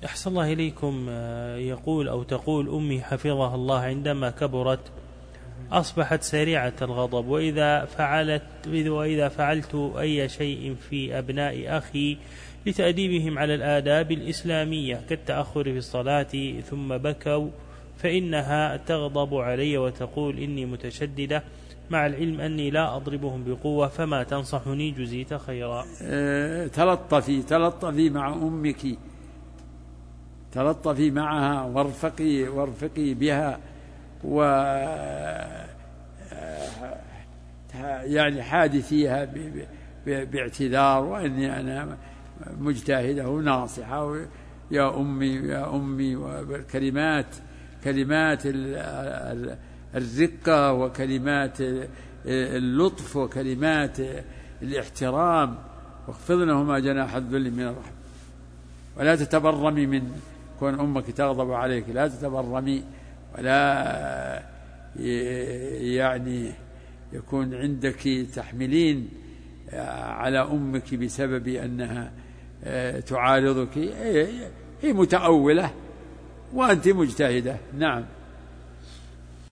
أحسن الله إليكم. يقول أو تقول أمي حفظها الله عندما كبرت أصبحت سريعة الغضب، وإذا فعلت أي شيء في أبناء أخي لتأديبهم على الآداب الإسلامية كالتأخر في الصلاة ثم بكوا فإنها تغضب علي وتقول إني متشددة، مع العلم أني لا أضربهم بقوة، فما تنصحني جزيت خيرا؟ تلطفي مع أمك، تلطفي معها وارفقي بها، و يعني حادثيها باعتذار، وإني أنا مجتهدة وناصحة يا أمي كلمات الرقة وكلمات اللطف وكلمات الاحترام، واخفضنهما جناح الذل من الرحمة. ولا تتبرمي من كون أمك تغضب عليك، لا تتبرمي، ولا يعني يكون عندك تحملين على أمك بسبب أنها تعارضك، هي متأولة وأنت مجتهدة. نعم.